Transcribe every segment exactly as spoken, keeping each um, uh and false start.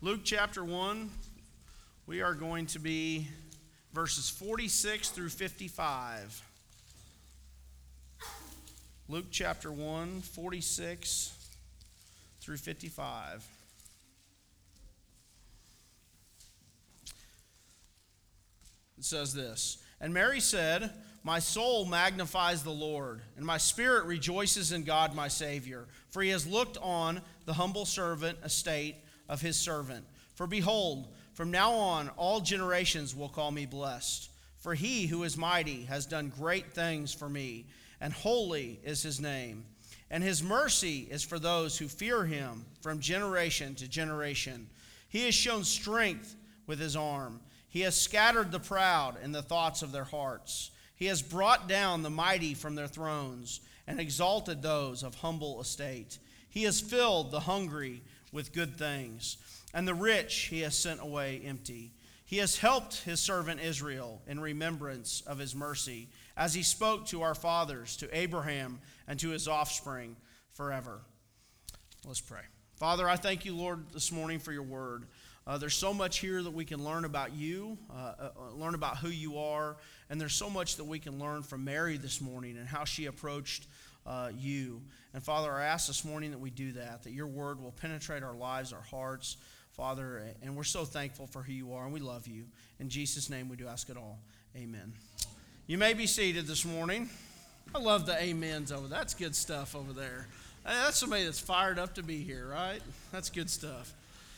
Luke chapter one, we are going to be verses forty-six through fifty-five. Luke chapter one, forty-six through fifty-five. It says this, "And Mary said, My soul magnifies the Lord, and my spirit rejoices in God my Savior, for he has looked on the humble servant estate of his servant. For behold, from now on all generations will call me blessed. For he who is mighty has done great things for me, and holy is his name. And his mercy is for those who fear him from generation to generation. He has shown strength with his arm. He has scattered the proud in the thoughts of their hearts. He has brought down the mighty from their thrones and exalted those of humble estate. He has filled the hungry with good things, and the rich he has sent away empty. He has helped his servant Israel in remembrance of his mercy, as he spoke to our fathers, to Abraham, and to his offspring forever." Let's pray. Father, I thank you, Lord, this morning for your word. Uh, there's so much here that we can learn about you, uh, uh, learn about who you are, and there's so much that we can learn from Mary this morning and how she approached uh, you. And Father, I ask this morning that we do that, that your word will penetrate our lives, our hearts, Father, and we're so thankful for who you are, and we love you. In Jesus' name we do ask it all. Amen. You may be seated this morning. I love the amens over there. That's good stuff over there. That's somebody that's fired up to be here, right? That's good stuff.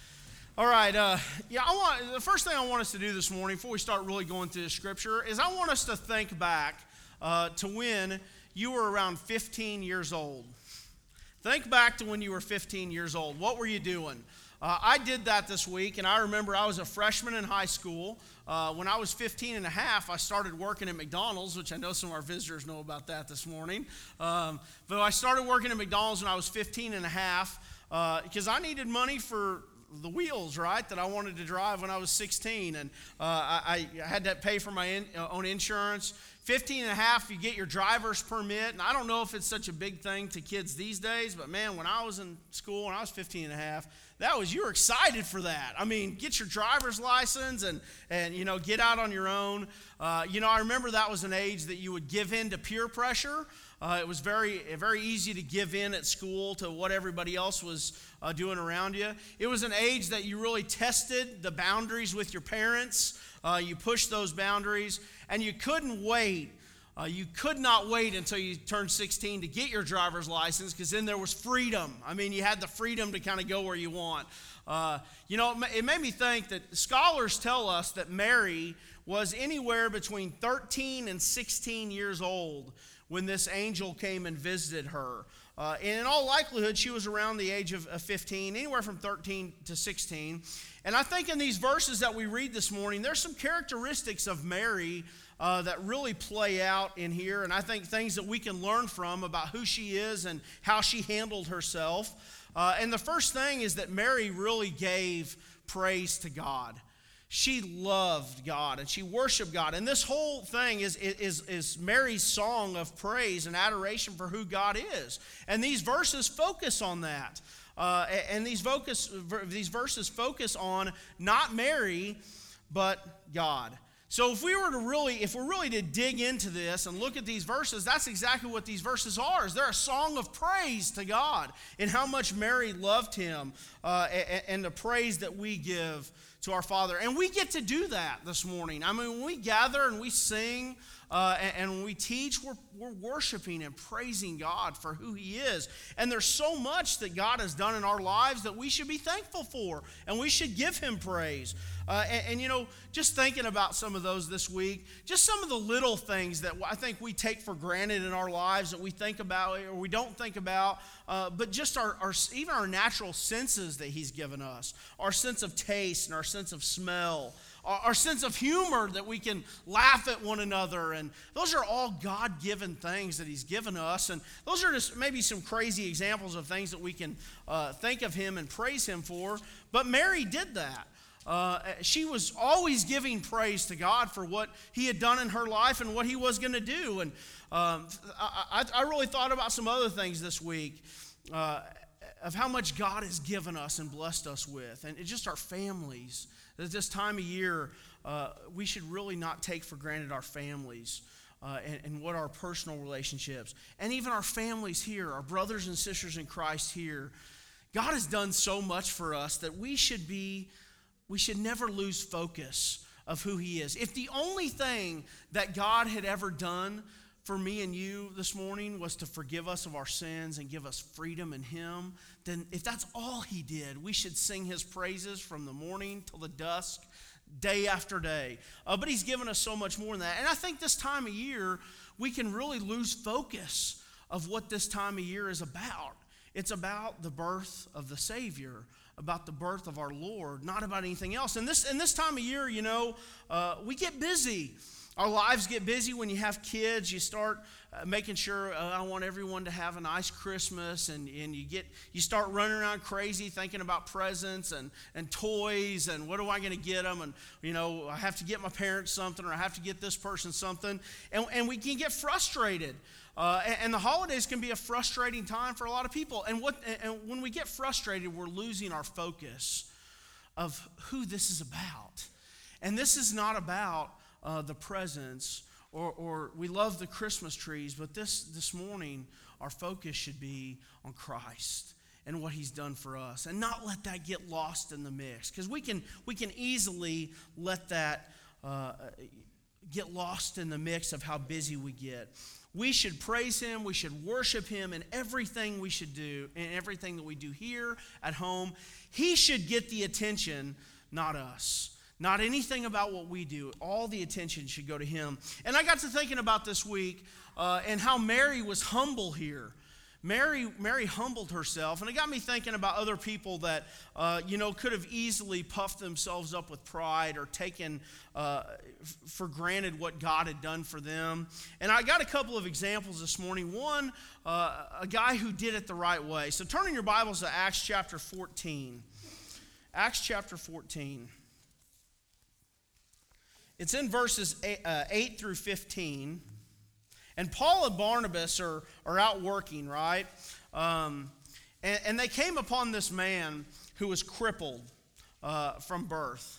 All right, uh, yeah, I want the first thing I want us to do this morning before we start really going through the scripture is I want us to think back uh, to when you were around fifteen years old. Think back to when you were fifteen years old. What were you doing? Uh, I did that this week, and I remember I was a freshman in high school. Uh, when I was fifteen and a half, I started working at McDonald's, which I know some of our visitors know about that this morning. Um, but I started working at McDonald's when I was fifteen and a half because uh, I needed money for the wheels, right, that I wanted to drive when I was sixteen. And uh, I, I had to pay for my in, uh, own insurance. fifteen and a half, you get your driver's permit. And I don't know if it's such a big thing to kids these days, but man, when I was in school, when I was fifteen and a half, that was, you were excited for that. I mean, get your driver's license and, and you know, get out on your own. Uh, you know, I remember that was an age that you would give in to peer pressure. Uh, it was very, very easy to give in at school to what everybody else was uh, doing around you. It was an age that you really tested the boundaries with your parents. Uh, you pushed those boundaries, and you couldn't wait. Uh, you could not wait until you turned sixteen to get your driver's license, because then there was freedom. I mean, you had the freedom to kind of go where you want. Uh, you know, it made me think that scholars tell us that Mary was anywhere between thirteen and sixteen years old when this angel came and visited her. Uh, and in all likelihood, she was around the age of, of fifteen, anywhere from thirteen to sixteen. And I think in these verses that we read this morning, there's some characteristics of Mary uh, that really play out in here. And I think things that we can learn from about who she is and how she handled herself. Uh, and the first thing is that Mary really gave praise to God. She loved God and she worshiped God. And this whole thing is, is, is Mary's song of praise and adoration for who God is. And these verses focus on that. Uh, and these, focus, these verses focus on not Mary, but God. So if we were to really, if we're really to dig into this and look at these verses, that's exactly what these verses are. Is they're a song of praise to God and how much Mary loved him uh, and, and the praise that we give to our Father. And we get to do that this morning. I mean, when we gather and we sing uh, and, and when we teach, we're, we're worshiping and praising God for who he is. And there's so much that God has done in our lives that we should be thankful for, and we should give him praise. Uh, and, and, you know, just thinking about some of those this week, just some of the little things that I think we take for granted in our lives that we think about or we don't think about, uh, but just our, our even our natural senses that he's given us, our sense of taste and our sense of smell, our, our sense of humor that we can laugh at one another. And those are all God-given things that he's given us. And those are just maybe some crazy examples of things that we can uh, think of him and praise him for. But Mary did that. Uh, she was always giving praise to God for what he had done in her life and what he was going to do. And um, I, I really thought about some other things this week. Uh, of how much God has given us and blessed us with, and it's just our families. At this time of year, uh, we should really not take for granted our families uh, and, and what our personal relationships, and even our families here, our brothers and sisters in Christ here. God has done so much for us that we should be, we should never lose focus of who He is. If the only thing that God had ever done for me and you this morning was to forgive us of our sins and give us freedom in Him, then if that's all He did, we should sing His praises from the morning till the dusk, day after day. Uh, but He's given us so much more than that. And I think this time of year, we can really lose focus of what this time of year is about. It's about the birth of the Savior, about the birth of our Lord, not about anything else. And this, and this time of year, you know, uh, we get busy. Our lives get busy when you have kids. You start uh, making sure uh, I want everyone to have a nice Christmas, and, and you get you start running around crazy thinking about presents and, and toys and what am I going to get them, and you know I have to get my parents something or I have to get this person something, and, and we can get frustrated. Uh, and, and the holidays can be a frustrating time for a lot of people. And what and when we get frustrated, we're losing our focus of who this is about. And this is not about Uh, the presents, or, or we love the Christmas trees, but this, this morning, our focus should be on Christ and what He's done for us, and not let that get lost in the mix, because we can, we can easily let that uh, get lost in the mix of how busy we get. We should praise Him, we should worship Him in everything we should do, in everything that we do here at home. He should get the attention, not us. Not anything about what we do. All the attention should go to Him. And I got to thinking about this week uh, and how Mary was humble here. Mary, Mary humbled herself, and it got me thinking about other people that, uh, you know, could have easily puffed themselves up with pride or taken uh, f- for granted what God had done for them. And I got a couple of examples this morning. One, uh, a guy who did it the right way. So turn in your Bibles to Acts chapter fourteen. Acts chapter fourteen. It's in verses eight, uh, eight through fifteen. And Paul and Barnabas are, are out working, right? Um, and, and they came upon this man who was crippled uh, from birth.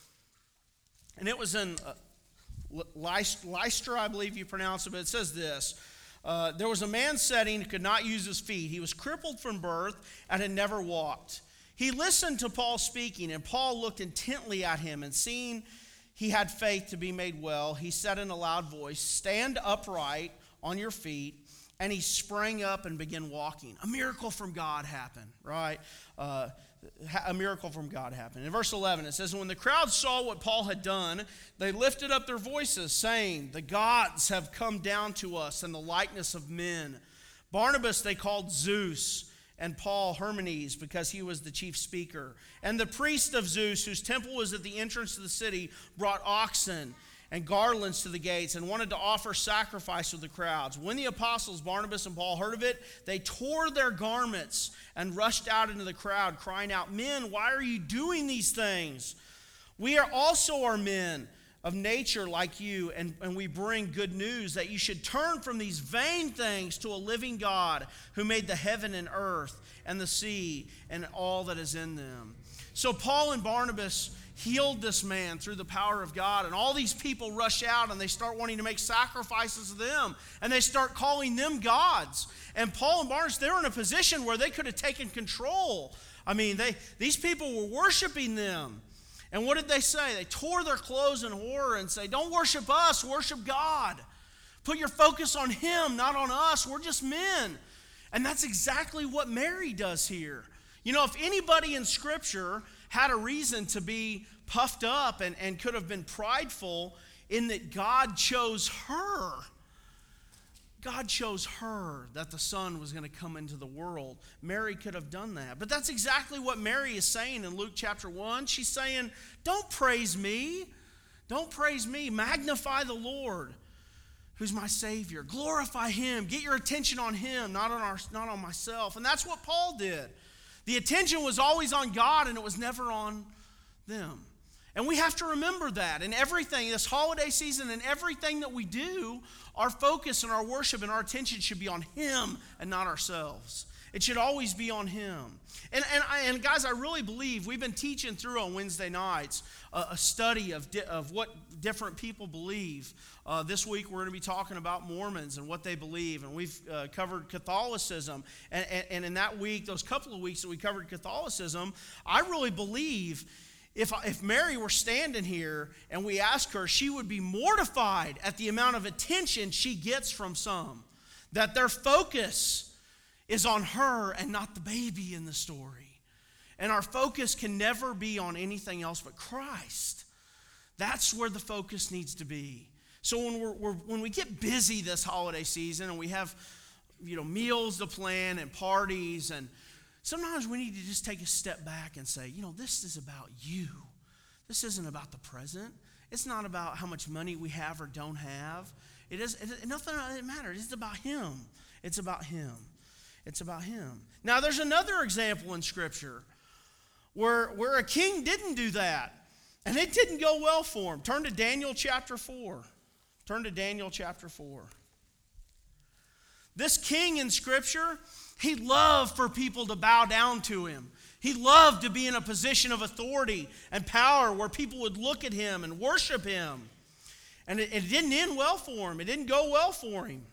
And it was in uh, Lystra, I believe you pronounce it, but it says this. Uh, there was a man sitting who could not use his feet. He was crippled from birth and had never walked. He listened to Paul speaking, and Paul looked intently at him, and seeing he had faith to be made well, he said in a loud voice, "Stand upright on your feet." And he sprang up and began walking. A miracle from God happened, right? Uh, a miracle from God happened. In verse eleven, it says, "When the crowd saw what Paul had done, they lifted up their voices, saying, 'The gods have come down to us in the likeness of men.' Barnabas they called Zeus, and Paul Hermes, because he was the chief speaker. And the priest of Zeus, whose temple was at the entrance to the city, brought oxen and garlands to the gates and wanted to offer sacrifice to the crowds. When the apostles Barnabas and Paul heard of it, they tore their garments and rushed out into the crowd, crying out, 'Men, why are you doing these things? We are also are men of nature like you, and, and we bring good news that you should turn from these vain things to a living God who made the heaven and earth and the sea and all that is in them.'" So Paul and Barnabas healed this man through the power of God, and all these people rush out and they start wanting to make sacrifices of them, and they start calling them gods. And Paul and Barnabas, they're in a position where they could have taken control. I mean, they these people were worshiping them. And what did they say? They tore their clothes in horror and say, "Don't worship us, worship God. Put your focus on Him, not on us. We're just men." And that's exactly what Mary does here. You know, if anybody in Scripture had a reason to be puffed up and, and could have been prideful in that God chose her. God chose her, that the Son was going to come into the world. Mary could have done that. But that's exactly what Mary is saying in Luke chapter one. She's saying, don't praise me. Don't praise me. Magnify the Lord, who's my Savior. Glorify Him. Get your attention on Him, not on our, not on myself. And that's what Paul did. The attention was always on God, and it was never on them. And we have to remember that in everything, this holiday season and everything that we do, our focus and our worship and our attention should be on Him and not ourselves. It should always be on him. And and, I, and guys, I really believe we've been teaching through on Wednesday nights a, a study of, di- of what different people believe. Uh, this week we're going to be talking about Mormons and what they believe. And we've uh, covered Catholicism. And, and, and in that week, those couple of weeks that we covered Catholicism, I really believe If, if Mary were standing here and we asked her, she would be mortified at the amount of attention she gets from some. That their focus is on her and not the baby in the story. And our focus can never be on anything else but Christ. That's where the focus needs to be. So when we're, we're when we get busy this holiday season and we have, you know, meals to plan and parties, and sometimes we need to just take a step back and say, you know, this is about you. This isn't about the present. It's not about how much money we have or don't have. It is it, nothing it matters. It's about him. It's about him. It's about him. Now, there's another example in Scripture where, where a king didn't do that, and it didn't go well for him. Turn to Daniel chapter four. Turn to Daniel chapter four. This king in Scripture, he loved for people to bow down to him. He loved to be in a position of authority and power where people would look at him and worship him. And it, it didn't end well for him. It didn't go well for him.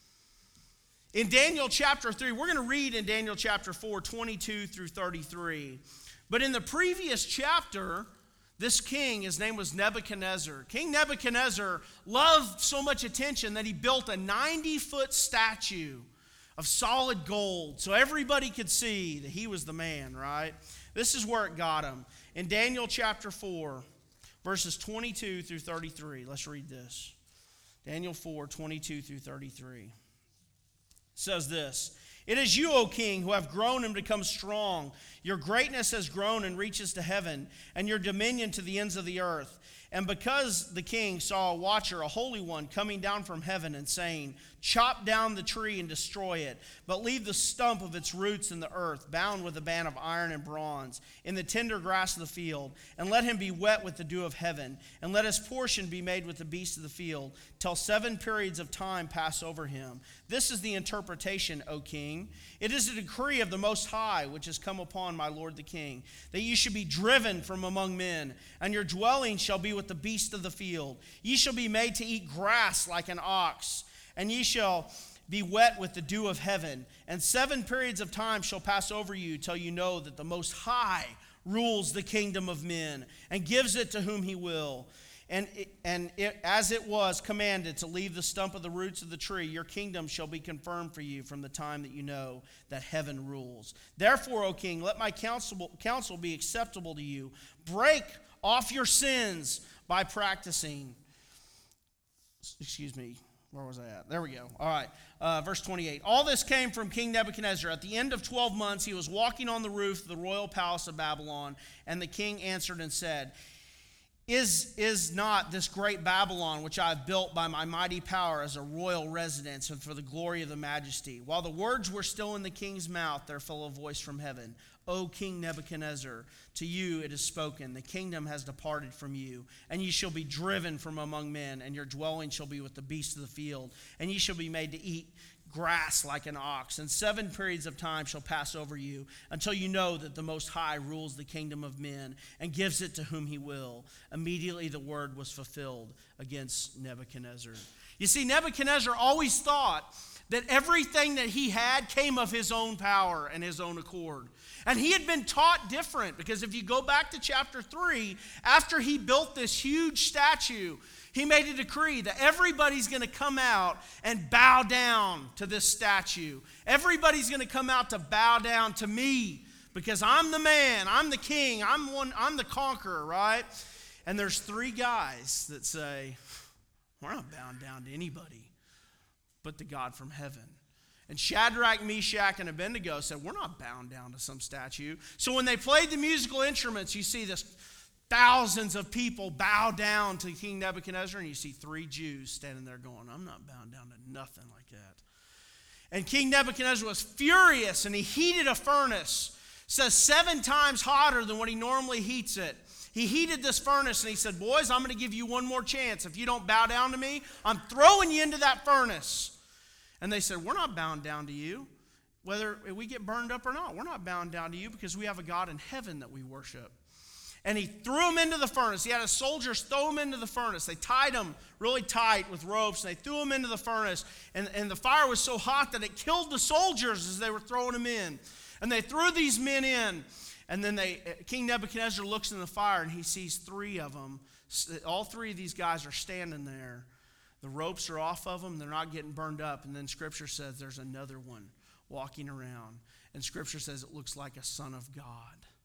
In Daniel chapter three, we're going to read in Daniel chapter four, twenty-two through thirty-three. But in the previous chapter, this king, his name was Nebuchadnezzar. King Nebuchadnezzar loved so much attention that he built a ninety-foot statue of solid gold so everybody could see that he was the man, right? This is where it got him. In Daniel chapter four, verses twenty-two through thirty-three. Let's read this. Daniel four, twenty-two through thirty-three. It says this: "It is you, O king, who have grown and become strong. Your greatness has grown and reaches to heaven, and your dominion to the ends of the earth. And because the king saw a watcher, a holy one, coming down from heaven and saying, 'Chop down the tree and destroy it, but leave the stump of its roots in the earth, bound with a band of iron and bronze, in the tender grass of the field, and let him be wet with the dew of heaven, and let his portion be made with the beasts of the field, till seven periods of time pass over him.' This is the interpretation, O king. It is a decree of the Most High, which has come upon my lord the king, that you should be driven from among men, and your dwelling shall be with the beasts of the field. Ye shall be made to eat grass like an ox, and ye shall be wet with the dew of heaven. And seven periods of time shall pass over you, till you know that the Most High rules the kingdom of men, and gives it to whom he will. And, it, and it, as it was commanded to leave the stump of the roots of the tree, your kingdom shall be confirmed for you from the time that you know that heaven rules. Therefore, O king, let my counsel, counsel be acceptable to you. Break off your sins by practicing." Excuse me. Where was I at? There we go. All right. Uh, verse twenty-eight. "All this came from King Nebuchadnezzar. At the end of twelve months, he was walking on the roof of the royal palace of Babylon. And the king answered and said, Is, is not this great Babylon, which I have built by my mighty power as a royal residence and for the glory of the majesty? While the words were still in the king's mouth, there fell a voice from heaven. O King Nebuchadnezzar, to you it is spoken, the kingdom has departed from you, and ye shall be driven from among men, and your dwelling shall be with the beasts of the field, and ye shall be made to eat grass like an ox, and seven periods of time shall pass over you, until you know that the Most High rules the kingdom of men, and gives it to whom he will. Immediately the word was fulfilled against Nebuchadnezzar." You see, Nebuchadnezzar always thought that everything that he had came of his own power and his own accord. And he had been taught different, because if you go back to chapter three, after he built this huge statue, he made a decree that everybody's going to come out and bow down to this statue. Everybody's going to come out to bow down to me, because I'm the man, I'm the king, I'm one, I'm the conqueror, right? And there's three guys that say, we're not bowing down to anybody but the God from heaven. And Shadrach, Meshach, and Abednego said, we're not bound down to some statue. So when they played the musical instruments, you see this thousands of people bow down to King Nebuchadnezzar, and you see three Jews standing there going, I'm not bound down to nothing like that. And King Nebuchadnezzar was furious, and he heated a furnace, says seven times hotter than what he normally heats it. He heated this furnace, and he said, boys, I'm going to give you one more chance. If you don't bow down to me, I'm throwing you into that furnace. And they said, we're not bound down to you. whether we get burned up or not. We're not bound down to you because we have a God in heaven that we worship. And he threw him into the furnace. He had his soldiers throw him into the furnace. They tied him really tight with ropes, and they threw him into the furnace. And, and the fire was so hot that it killed the soldiers as they were throwing him in. And they threw these men in. And then they, King Nebuchadnezzar looks in the fire, and he sees three of them. All three of these guys are standing there. The ropes are off of them. They're not getting burned up. And then Scripture says there's another one walking around. And Scripture says it looks like a son of God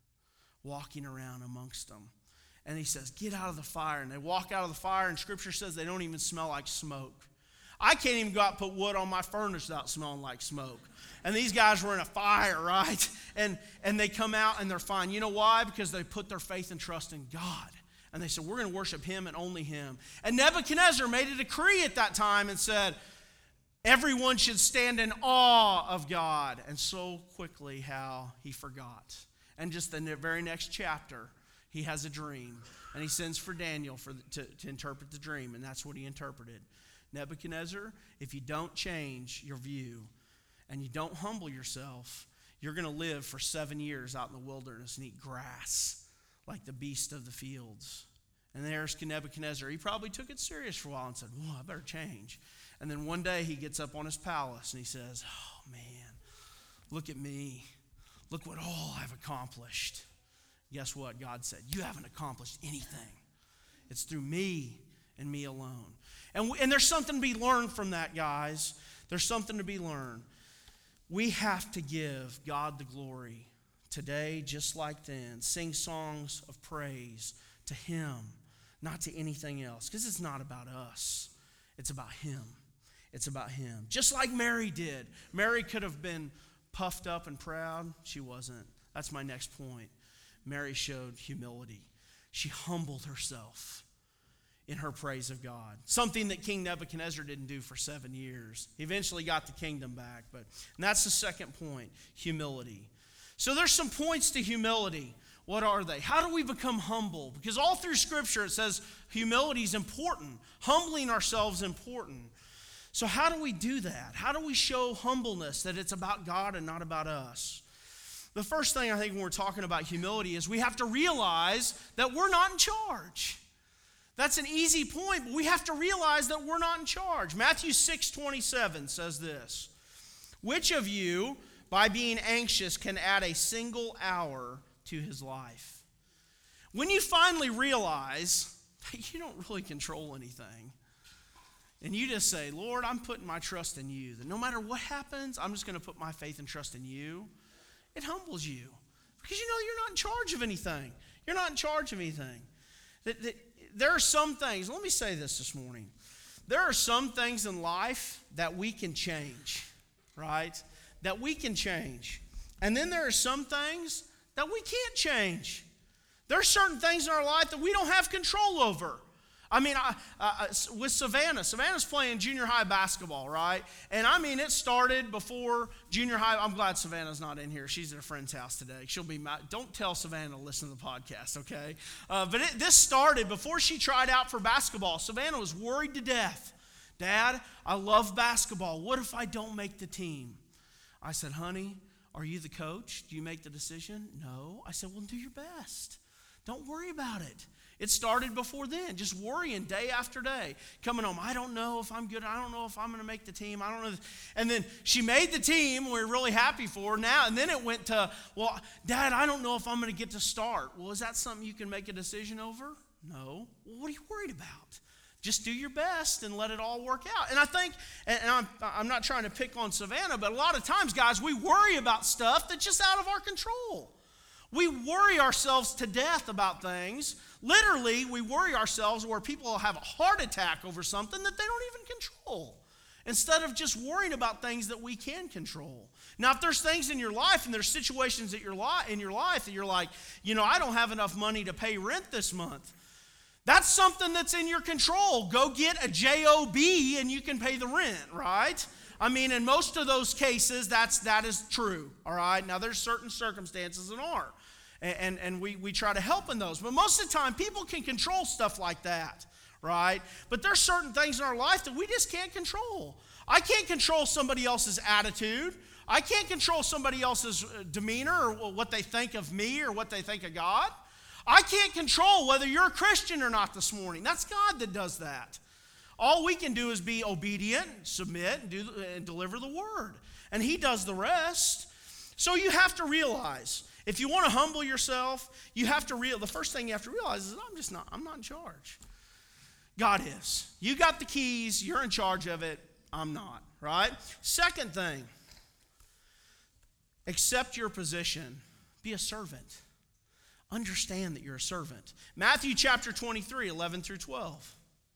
walking around amongst them. And he says, get out of the fire. And they walk out of the fire, and Scripture says they don't even smell like smoke. I can't even go out and put wood on my furnace without smelling like smoke. And these guys were in a fire, right? And, and they come out, and they're fine. You know why? Because they put their faith and trust in God. And they said, we're going to worship him and only him. And Nebuchadnezzar made a decree at that time and said, everyone should stand in awe of God. And so quickly how he forgot. And just in the very next chapter, he has a dream. And he sends for Daniel for the, to, to interpret the dream. And that's what he interpreted. Nebuchadnezzar, if you don't change your view and you don't humble yourself, you're going to live for seven years out in the wilderness and eat grass like the beast of the fields. And there's Nebuchadnezzar. He probably took it serious for a while and said, whoa, I better change. And then one day he gets up on his palace and he says, oh man, look at me. Look what all I've accomplished. Guess what? God said, you haven't accomplished anything. It's through me and me alone. And, we, and there's something to be learned from that, guys. There's something to be learned. We have to give God the glory today, just like then. Sing songs of praise to him, not to anything else. Because it's not about us. It's about him. It's about him. Just like Mary did. Mary could have been puffed up and proud. She wasn't. That's my next point. Mary showed humility. She humbled herself in her praise of God. Something that King Nebuchadnezzar didn't do for seven years. He eventually got the kingdom back. But and that's the second point, humility. So there's some points to humility. What are they? How do we become humble? Because all through Scripture it says humility is important. Humbling ourselves is important. So how do we do that? How do we show humbleness, that it's about God and not about us? The first thing I think when we're talking about humility is we have to realize that we're not in charge. That's an easy point, but we have to realize that we're not in charge. Matthew six twenty-seven says this, which of you, by being anxious, can add a single hour to his life? When you finally realize that you don't really control anything, and you just say, Lord, I'm putting my trust in you, that no matter what happens, I'm just going to put my faith and trust in you, it humbles you. Because you know you're not in charge of anything. You're not in charge of anything. That, that, there are some things, let me say this this morning. There are some things in life that we can change, right? That we can change. And then there are some things that we can't change. There are certain things in our life that we don't have control over. I mean, I, uh, with Savannah, Savannah's playing junior high basketball, right? And I mean, it started before junior high. I'm glad Savannah's not in here. She's at a friend's house today. She'll be mad. Don't tell Savannah to listen to the podcast, okay? Uh, but it, this started before she tried out for basketball. Savannah was worried to death. Dad, I love basketball. What if I don't make the team? I said, honey, are you the coach? Do you make the decision? No. I said, well, do your best. Don't worry about it. It started before then, just worrying day after day. Coming home, I don't know if I'm good. I don't know if I'm going to make the team. I don't know. And then she made the team. We we're really happy for her now. And then it went to, well, Dad, I don't know if I'm going to get to start. Well, is that something you can make a decision over? No. Well, what are you worried about? Just do your best and let it all work out. And I think, and I'm, I'm not trying to pick on Savannah, but a lot of times, guys, we worry about stuff that's just out of our control. We worry ourselves to death about things. Literally, we worry ourselves where people will have a heart attack over something that they don't even control, instead of just worrying about things that we can control. Now, if there's things in your life and there's situations that you're li- in your life that you're like, you know, I don't have enough money to pay rent this month. That's something that's in your control. Go get a job and you can pay the rent, right? I mean, in most of those cases, that's, that is true, all right? Now, there's certain circumstances that aren't, and, and, and we, we try to help in those. But most of the time, people can control stuff like that, right? But there's certain things in our life that we just can't control. I can't control somebody else's attitude. I can't control somebody else's demeanor or what they think of me or what they think of God. I can't control whether you're a Christian or not this morning. That's God that does that. All we can do is be obedient, submit, and, do, and deliver the word. And he does the rest. So you have to realize, if you want to humble yourself, you have to real. The first thing you have to realize is I'm just not, I'm not in charge. God is. You got the keys, you're in charge of it, I'm not, right? Second thing, accept your position. Be a servant. Understand that you're a servant. Matthew chapter twenty-three, eleven through twelve.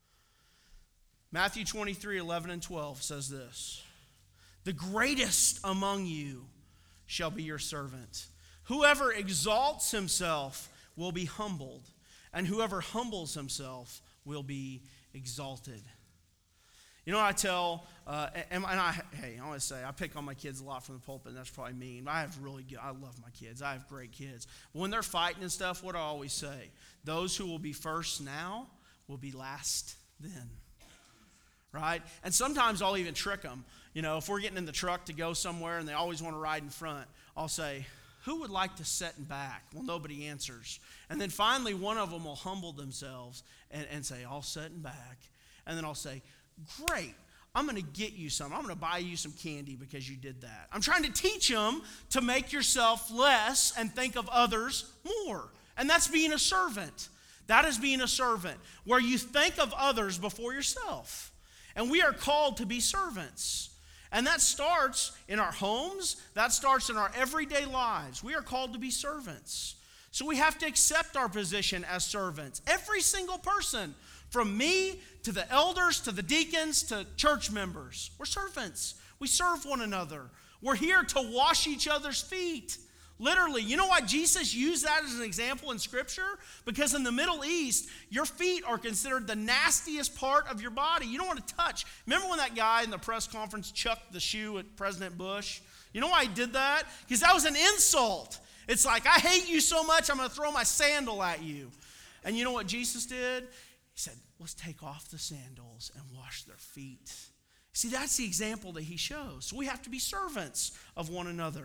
Matthew twenty-three, eleven and twelve says this. The greatest among you shall be your servant. Whoever exalts himself will be humbled, and whoever humbles himself will be exalted. You know what I tell, uh, and, and I, hey, I want to say, I pick on my kids a lot from the pulpit, and that's probably mean. I have really good, I love my kids. I have great kids. But when they're fighting and stuff, what do I always say? Those who will be first now will be last then. Right? And sometimes I'll even trick them. You know, if we're getting in the truck to go somewhere and they always want to ride in front, I'll say, who would like to sit in back? Well, nobody answers. And then finally one of them will humble themselves and, and say, I'll sit in back. And then I'll say, great, I'm going to get you some. I'm going to buy you some candy because you did that. I'm trying to teach them to make yourself less and think of others more. And that's being a servant. That is being a servant, where you think of others before yourself. And we are called to be servants. And that starts in our homes. That starts in our everyday lives. We are called to be servants. So we have to accept our position as servants. Every single person, from me to the elders to the deacons to church members, we're servants. We serve one another. We're here to wash each other's feet. Literally, you know why Jesus used that as an example in Scripture? Because in the Middle East, your feet are considered the nastiest part of your body. You don't want to touch. Remember when that guy in the press conference chucked the shoe at President Bush? You know why he did that? Because that was an insult. It's like, I hate you so much, I'm going to throw my sandal at you. And you know what Jesus did? He said, let's take off the sandals and wash their feet. See, that's the example that he shows. So we have to be servants of one another.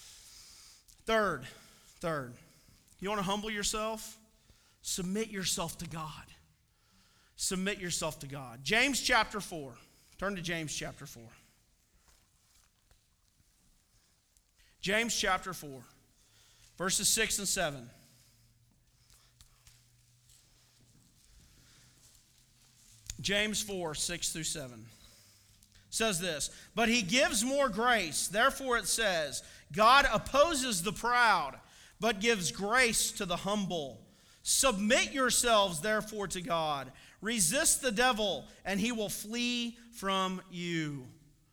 Third, third, you want to humble yourself? Submit yourself to God. Submit yourself to God. James chapter four. Turn to James chapter four. James chapter four, verses six and seven. James four, six through seven. Says this, but he gives more grace. Therefore it says, God opposes the proud, but gives grace to the humble. Submit yourselves, therefore, to God. Resist the devil, and he will flee from you.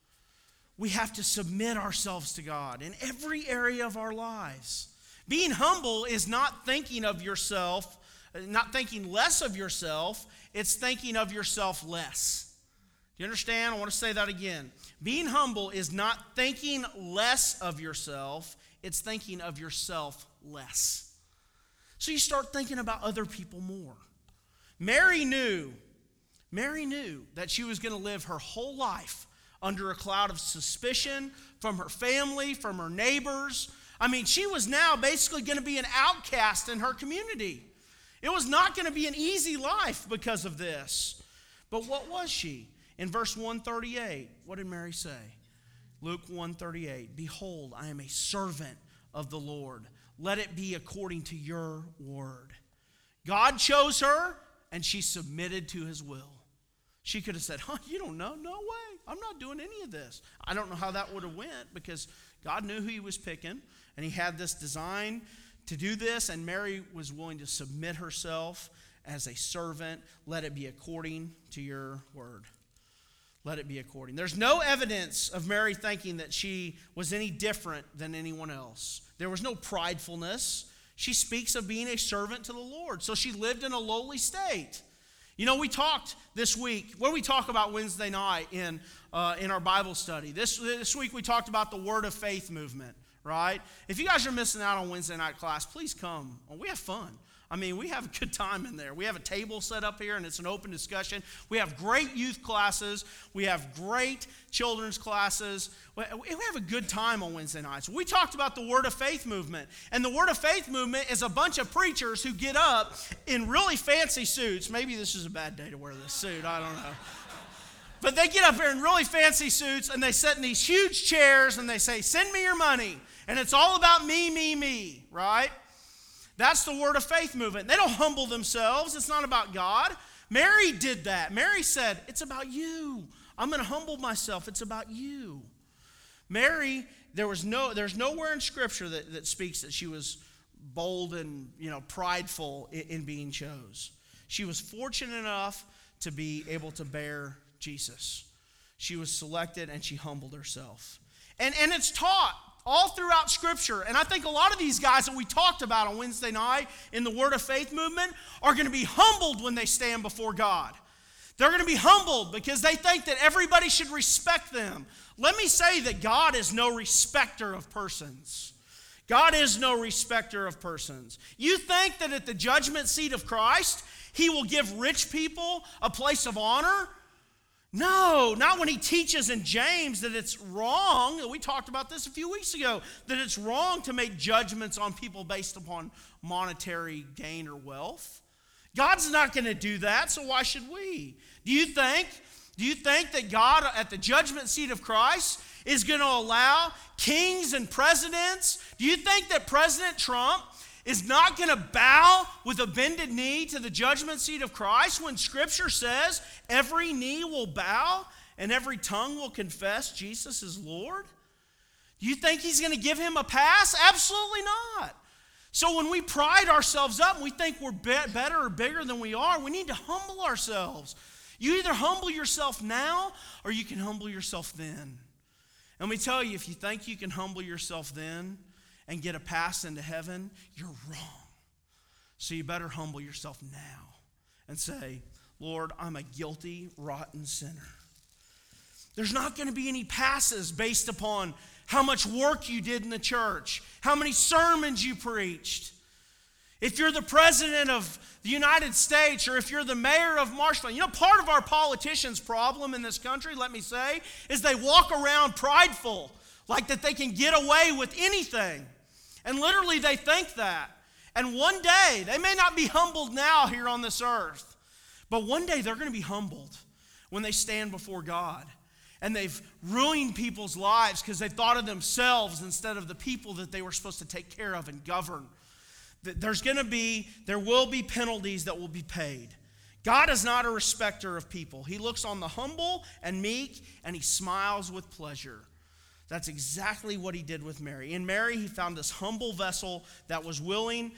We have to submit ourselves to God in every area of our lives. Being humble is not thinking of yourself, not thinking less of yourself. It's thinking of yourself less. Do you understand? I want to say that again. Being humble is not thinking less of yourself. It's thinking of yourself less. So you start thinking about other people more. Mary knew, Mary knew that she was going to live her whole life under a cloud of suspicion from her family, from her neighbors. I mean, she was now basically going to be an outcast in her community. It was not going to be an easy life because of this. But what was she? In verse one thirty-eight, what did Mary say? Luke one thirty-eight, behold, I am a servant of the Lord. Let it be according to your word. God chose her, and she submitted to his will. She could have said, huh, you don't know? No way. I'm not doing any of this. I don't know how that would have went, because God knew who he was picking, and he had this design to do this, and Mary was willing to submit herself as a servant. Let it be according to your word. Let it be according. There's no evidence of Mary thinking that she was any different than anyone else. There was no pridefulness. She speaks of being a servant to the Lord. So she lived in a lowly state. You know, we talked this week. What did we talk about Wednesday night in, uh, in our Bible study? This, this week we talked about the Word of Faith movement, right? If you guys are missing out on Wednesday night class, please come. We have fun. I mean, we have a good time in there. We have a table set up here, and it's an open discussion. We have great youth classes. We have great children's classes. We have a good time on Wednesday nights. We talked about the Word of Faith movement, and the Word of Faith movement is a bunch of preachers who get up in really fancy suits. Maybe this is a bad day to wear this suit. I don't know. But they get up here in really fancy suits, and they sit in these huge chairs, and they say, send me your money. And it's all about me, me, me, right? That's the Word of Faith movement. They don't humble themselves. It's not about God. Mary did that. Mary said, it's about you. I'm going to humble myself. It's about you. Mary, there was no, there's nowhere in Scripture that, that speaks that she was bold and, you know, prideful in, in being chose. She was fortunate enough to be able to bear Jesus. She was selected and she humbled herself. And, and it's taught all throughout Scripture. And I think a lot of these guys that we talked about on Wednesday night in the Word of Faith movement are going to be humbled when they stand before God. They're going to be humbled because they think that everybody should respect them. Let me say that God is no respecter of persons. God is no respecter of persons. You think that at the judgment seat of Christ, He will give rich people a place of honor? No, not when He teaches in James that it's wrong. We talked about this a few weeks ago, that it's wrong to make judgments on people based upon monetary gain or wealth. God's not going to do that, so why should we? Do you think, do you think that God at the judgment seat of Christ is going to allow kings and presidents? Do you think that President Trump is not going to bow with a bended knee to the judgment seat of Christ when Scripture says every knee will bow and every tongue will confess Jesus is Lord? Do you think He's going to give him a pass? Absolutely not. So when we pride ourselves up and we think we're be- better or bigger than we are, we need to humble ourselves. You either humble yourself now or you can humble yourself then. And let me tell you, if you think you can humble yourself then and get a pass into heaven, you're wrong. So you better humble yourself now and say, Lord, I'm a guilty, rotten sinner. There's not going to be any passes based upon how much work you did in the church, how many sermons you preached. If you're the president of the United States or if you're the mayor of Marshall, you know, part of our politicians' problem in this country, let me say, is they walk around prideful, like that they can get away with anything. And literally they think that. And one day, they may not be humbled now here on this earth, but one day they're going to be humbled when they stand before God. And they've ruined people's lives because they thought of themselves instead of the people that they were supposed to take care of and govern. There's going to be, there will be penalties that will be paid. God is not a respecter of people. He looks on the humble and meek, and He smiles with pleasure. That's exactly what He did with Mary. In Mary, He found this humble vessel that was willing.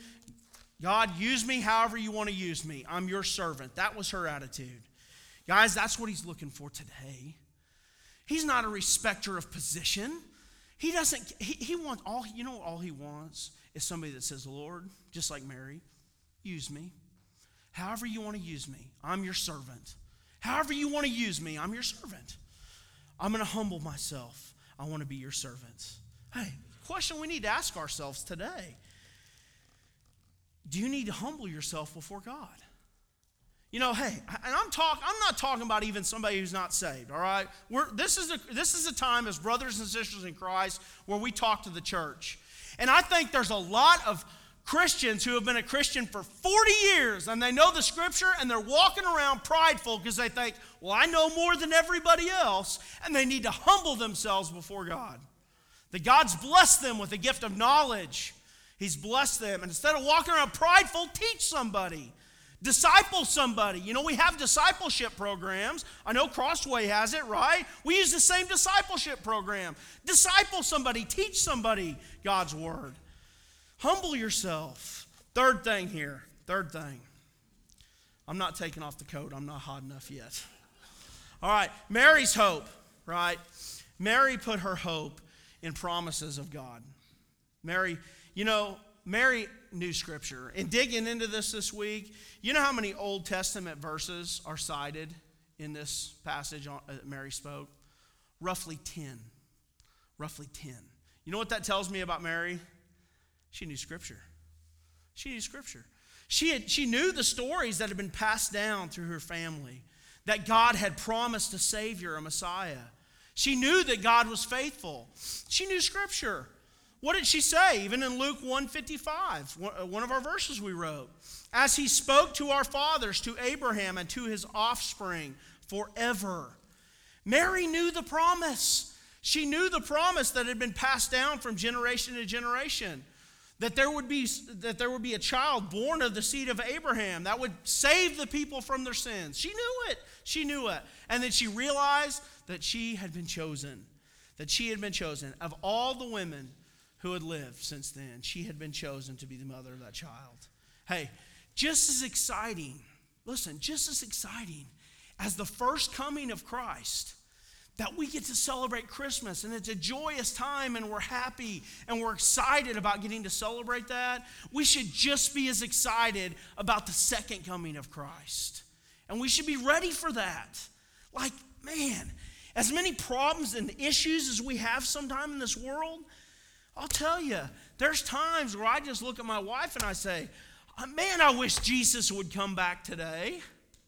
God, use me however you want to use me. I'm your servant. That was her attitude. Guys, that's what He's looking for today. He's not a respecter of position. He doesn't, he, he wants all, you know, all He wants is somebody that says, Lord, just like Mary, use me. However you want to use me, I'm your servant. However you want to use me, I'm your servant. I'm going to humble myself. I want to be your servant. Hey, question we need to ask ourselves today. Do you need to humble yourself before God? You know, hey, and I'm talk, I'm not talking about even somebody who's not saved, all right? We're, this is a, this is a time as brothers and sisters in Christ where we talk to the church. And I think there's a lot of Christians who have been a Christian for forty years, and they know the Scripture, and they're walking around prideful because they think, well, I know more than everybody else, and they need to humble themselves before God. That God's blessed them with the gift of knowledge. He's blessed them. And instead of walking around prideful, teach somebody. Disciple somebody. You know, we have discipleship programs. I know Crossway has it, right? We use the same discipleship program. Disciple somebody. Teach somebody God's Word. Humble yourself. Third thing here. Third thing. I'm not taking off the coat. I'm not hot enough yet. All right. Mary's hope, right? Mary put her hope in promises of God. Mary, you know, Mary knew Scripture. And digging into this this week, you know how many Old Testament verses are cited in this passage that Mary spoke? Roughly ten. Roughly ten. You know what that tells me about Mary? She knew Scripture. She knew Scripture. She had, she knew the stories that had been passed down through her family, that God had promised a Savior, a Messiah. She knew that God was faithful. She knew Scripture. What did she say? Even in Luke one fifty-five, one of our verses we wrote. As he spoke to our fathers, to Abraham and to his offspring forever. Mary knew the promise. She knew the promise that had been passed down from generation to generation. That there would be, that there would be a child born of the seed of Abraham that would save the people from their sins. She knew it. She knew it. And then she realized that she had been chosen. That she had been chosen. Of all the women who had lived since then, she had been chosen to be the mother of that child. Hey, just as exciting, listen, just as exciting as the first coming of Christ, that we get to celebrate Christmas, and it's a joyous time, and we're happy, and we're excited about getting to celebrate that. We should just be as excited about the second coming of Christ. And we should be ready for that. Like, man, as many problems and issues as we have sometime in this world, I'll tell you, there's times where I just look at my wife and I say, man, I wish Jesus would come back today.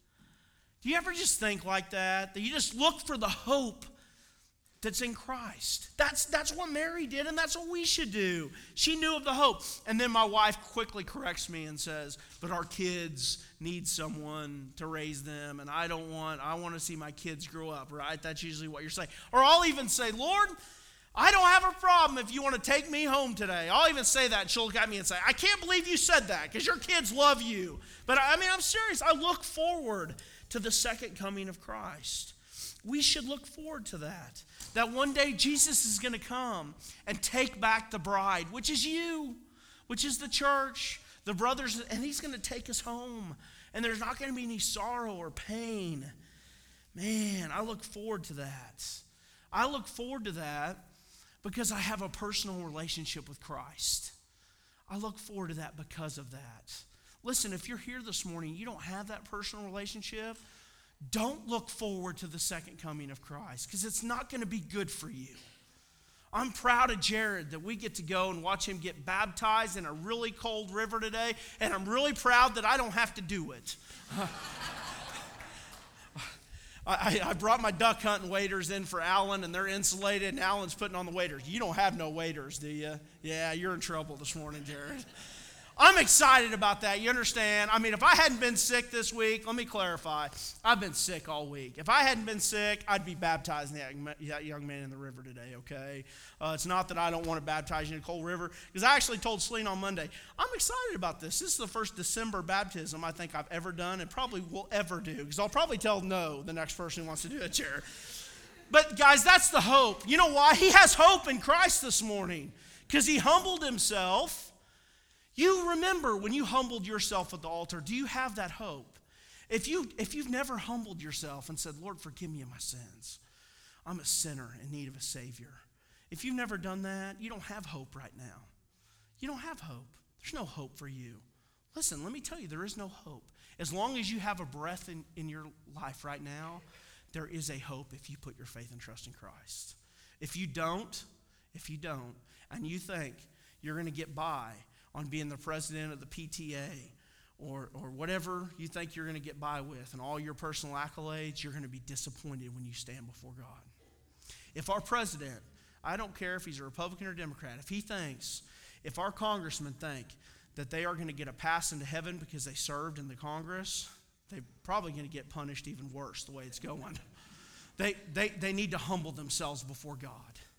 Do you ever just think like that? That you just look for the hope that's in Christ. That's, that's what Mary did, and that's what we should do. She knew of the hope. And then my wife quickly corrects me and says, but our kids need someone to raise them, and I don't want, I want to see my kids grow up, right? That's usually what you're saying. Or I'll even say, Lord, I don't have a problem if you want to take me home today. I'll even say that, and she'll look at me and say, I can't believe you said that, because your kids love you. But I mean, I'm serious. I look forward to the second coming of Christ. We should look forward to that. That one day Jesus is going to come and take back the bride, which is you, which is the church, the brothers, and he's going to take us home. And there's not going to be any sorrow or pain. Man, I look forward to that. I look forward to that because I have a personal relationship with Christ. I look forward to that because of that. Listen, if you're here this morning, you don't have that personal relationship, don't look forward to the second coming of Christ, because it's not going to be good for you. I'm proud of Jared that we get to go and watch him get baptized in a really cold river today, and I'm really proud that I don't have to do it. I, I brought my duck hunting waders in for Alan, and they're insulated, and Alan's putting on the waders. You don't have no waders, do you? Yeah, you're in trouble this morning, Jared. I'm excited about that. You understand? I mean, if I hadn't been sick this week, let me clarify. I've been sick all week. If I hadn't been sick, I'd be baptizing that young man in the river today, okay? Uh, it's not that I don't want to baptize you in a cold river, because I actually told Celine on Monday, I'm excited about this. This is the first December baptism I think I've ever done and probably will ever do, because I'll probably tell no the next person who wants to do it, Jared. But, guys, that's the hope. You know why? He has hope in Christ this morning, because he humbled himself. You remember when you humbled yourself at the altar, do you have that hope? If, you, if you've never humbled yourself and said, Lord, forgive me of my sins. I'm a sinner in need of a Savior. If you've never done that, you don't have hope right now. You don't have hope. There's no hope for you. Listen, let me tell you, there is no hope. As long as you have a breath in, in your life right now, there is a hope if you put your faith and trust in Christ. If you don't, if you don't, and you think you're going to get by on being the president of the P T A or, or whatever you think you're going to get by with and all your personal accolades, you're going to be disappointed when you stand before God. If our president, I don't care if he's a Republican or Democrat, if he thinks, if our congressmen think that they are going to get a pass into heaven because they served in the Congress, they're probably going to get punished even worse the way it's going. They, they, they need to humble themselves before God.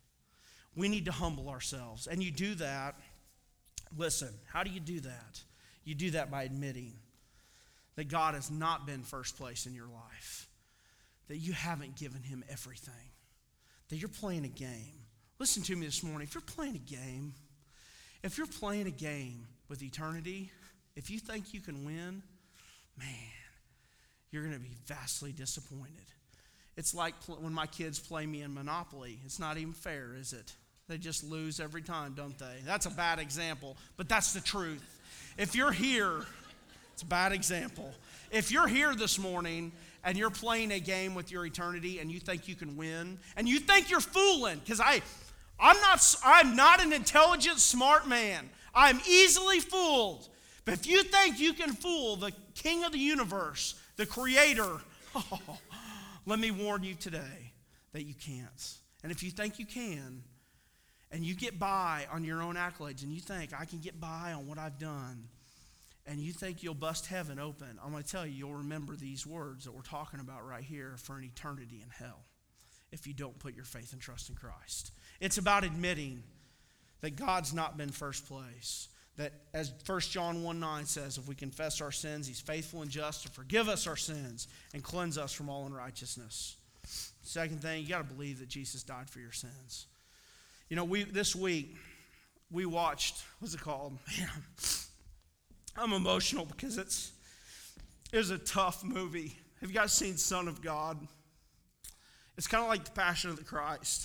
We need to humble ourselves. And you do that. Listen, how do you do that? You do that by admitting that God has not been first place in your life, that you haven't given him everything, that you're playing a game. Listen to me this morning. If you're playing a game, if you're playing a game with eternity, if you think you can win, man, you're going to be vastly disappointed. It's like pl- when my kids play me in Monopoly. It's not even fair, is it? They just lose every time, don't they? That's a bad example, but that's the truth. If you're here, it's a bad example. If you're here this morning and you're playing a game with your eternity and you think you can win, and you think you're fooling, because I, I'm not, I'm not an intelligent, smart man. I'm easily fooled But if you think you can fool the King of the universe, the Creator, oh, let me warn you today that you can't. And if you think you can, and you get by on your own accolades, and you think, I can get by on what I've done, and you think you'll bust heaven open, I'm going to tell you, you'll remember these words that we're talking about right here for an eternity in hell if you don't put your faith and trust in Christ. It's about admitting that God's not been first place. That as First John one nine says, if we confess our sins, He's faithful and just to forgive us our sins and cleanse us from all unrighteousness. Second thing, you got to believe that Jesus died for your sins. You know, we this week, we watched, what's it called? Man, I'm emotional because it's it was a tough movie. Have you guys seen Son of God? It's kind of like the Passion of the Christ.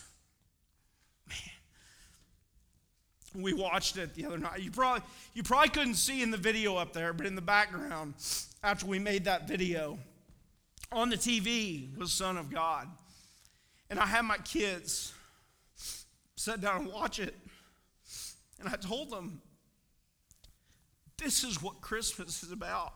Man, we watched it the other night. You probably you probably couldn't see in the video up there, but in the background, after we made that video, on the T V was Son of God. And I had my kids sit down and watch it. And I told them, this is what Christmas is about.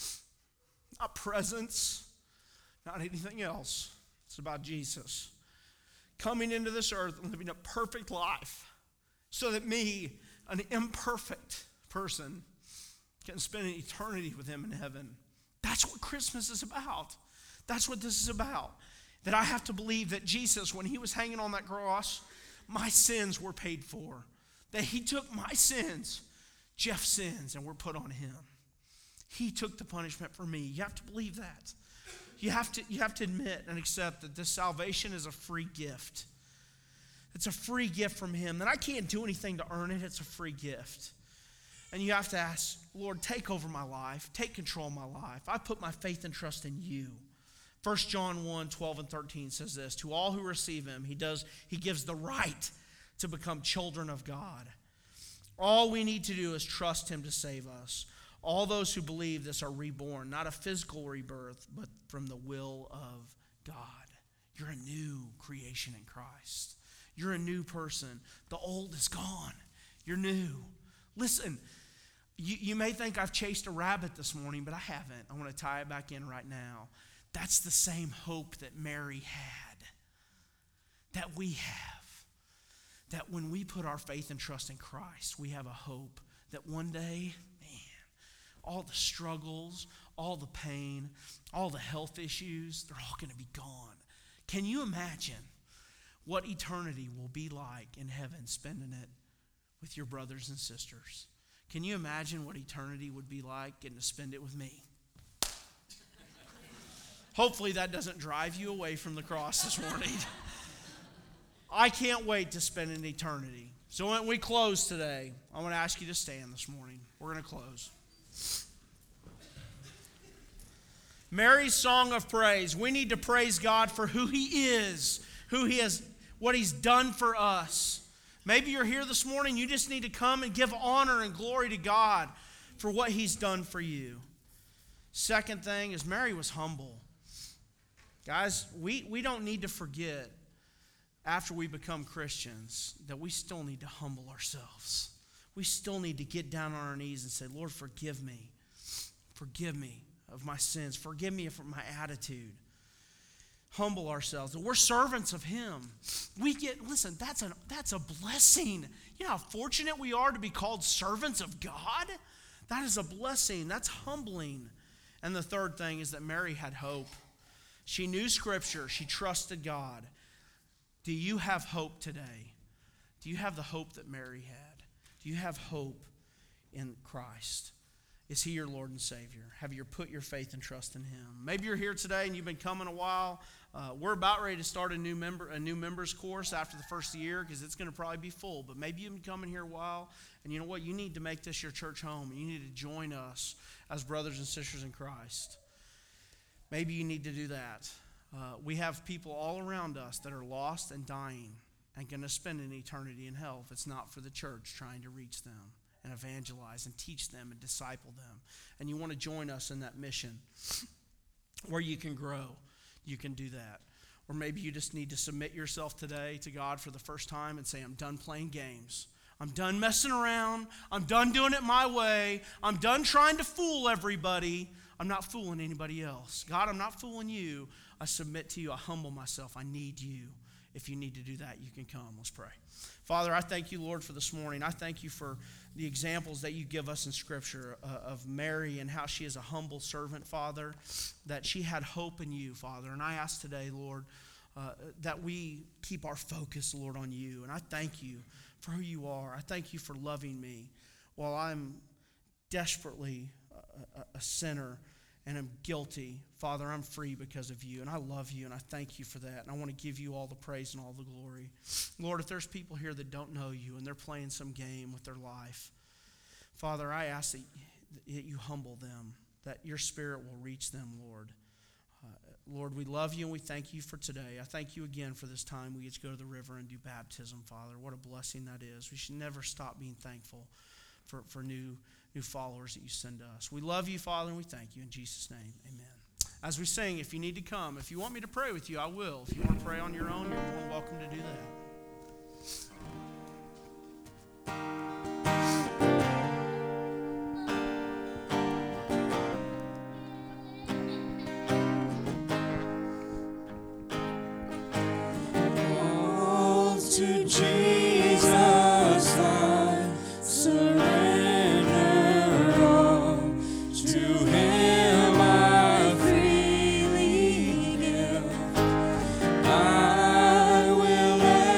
Not presents, not anything else. It's about Jesus coming into this earth and living a perfect life so that me, an imperfect person, can spend an eternity with Him in heaven. That's what Christmas is about. That's what this is about. That I have to believe that Jesus, when He was hanging on that cross, my sins were paid for. That He took my sins, Jeff's sins, and were put on Him. He took the punishment for me. You have to believe that. You have to, you have to admit and accept that this salvation is a free gift. It's a free gift from Him. And I can't do anything to earn it. It's a free gift. And you have to ask, Lord, take over my life. Take control of my life. I put my faith and trust in You. First John one, twelve and thirteen says this, to all who receive Him, He does, He gives the right to become children of God. All we need to do is trust Him to save us. All those who believe this are reborn, not a physical rebirth, but from the will of God. You're a new creation in Christ. You're a new person. The old is gone. You're new. Listen, you, you may think I've chased a rabbit this morning, but I haven't. I want to tie it back in right now. That's the same hope that Mary had, that we have. That when we put our faith and trust in Christ, we have a hope that one day, man, all the struggles, all the pain, all the health issues, they're all going to be gone. Can you imagine what eternity will be like in heaven, spending it with your brothers and sisters? Can you imagine what eternity would be like getting to spend it with me? Hopefully that doesn't drive you away from the cross this morning. I can't wait to spend an eternity. So when we close today, I want to ask you to stand this morning. We're going to close. Mary's song of praise. We need to praise God for who He is, who He has, what He's done for us. Maybe you're here this morning, you just need to come and give honor and glory to God for what He's done for you. Second thing is Mary was humble. Guys, we, we don't need to forget after we become Christians that we still need to humble ourselves. We still need to get down on our knees and say, Lord, forgive me. Forgive me of my sins. Forgive me for my attitude. Humble ourselves. And we're servants of Him. We get, listen, that's a, that's a blessing. You know how fortunate we are to be called servants of God? That is a blessing. That's humbling. And the third thing is that Mary had hope. She knew Scripture. She trusted God. Do you have hope today? Do you have the hope that Mary had? Do you have hope in Christ? Is He your Lord and Savior? Have you put your faith and trust in Him? Maybe you're here today and you've been coming a while. Uh, we're about ready to start a new member, a new members course after the first year because it's going to probably be full. But maybe you've been coming here a while, and you know what? You need to make this your church home. You need to join us as brothers and sisters in Christ. Maybe you need to do that. Uh, we have people all around us that are lost and dying and going to spend an eternity in hell if it's not for the church trying to reach them and evangelize and teach them and disciple them. And you want to join us in that mission where you can grow. You can do that. Or maybe you just need to submit yourself today to God for the first time and say, I'm done playing games. I'm done messing around. I'm done doing it my way. I'm done trying to fool everybody. I'm not fooling anybody else. God, I'm not fooling you. I submit to you. I humble myself. I need you. If you need to do that, you can come. Let's pray. Father, I thank you, Lord, for this morning. I thank you for the examples that you give us in Scripture uh, of Mary and how she is a humble servant, Father, that she had hope in you, Father. And I ask today, Lord, uh, that we keep our focus, Lord, on you. And I thank you for who you are. I thank you for loving me while I'm desperately a, a, a sinner and I'm guilty. Father, I'm free because of you, and I love you, and I thank you for that, and I want to give you all the praise and all the glory. Lord, if there's people here that don't know you and they're playing some game with their life, Father, I ask that you humble them, that your Spirit will reach them, Lord. Uh, Lord, we love you and we thank you for today. I thank you again for this time we get to go to the river and do baptism, Father. What a blessing that is. We should never stop being thankful for, for new, new followers that you send to us. We love you, Father, and we thank you. In Jesus' name, amen. As we sing, if you need to come, if you want me to pray with you, I will. If you want to pray on your own, you're more than welcome to do that. All to Jesus I surrender all. To him I freely give. I will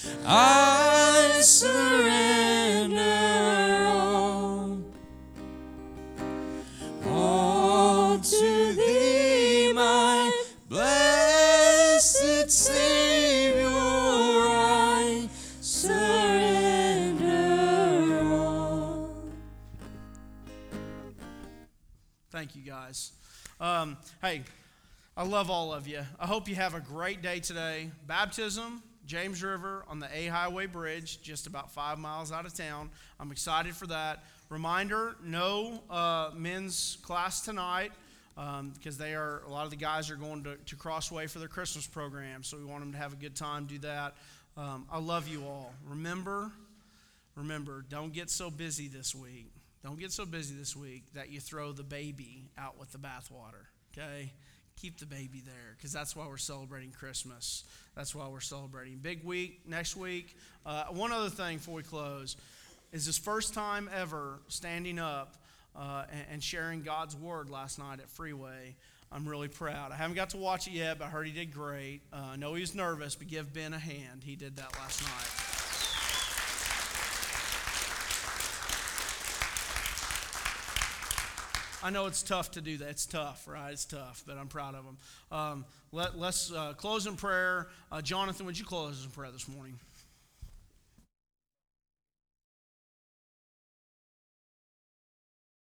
I surrender all. All to thee, my blessed Savior, I surrender all. Thank you, guys. Um, hey, I love all of you. I hope you have a great day today. Baptism, James River on the A Highway Bridge, just about five miles out of town. I'm excited for that. Reminder, no uh, men's class tonight um, because they are, a lot of the guys are going to, to Crossway for their Christmas program, so we want them to have a good time, do that. Um, I love you all. Remember, remember, don't get so busy this week. Don't get so busy this week that you throw the baby out with the bathwater, okay? Keep the baby there, because that's why we're celebrating Christmas. That's why we're celebrating. Big week next week. Uh, one other thing before we close is this first time ever standing up uh, and, and sharing God's word last night at Freeway. I'm really proud. I haven't got to watch it yet, but I heard he did great. Uh, I know he was nervous, but give Ben a hand. He did that last night. I know it's tough to do that. It's tough, right? It's tough, but I'm proud of them. Um, let, let's uh, close in prayer. Uh, Jonathan, would you close in prayer this morning?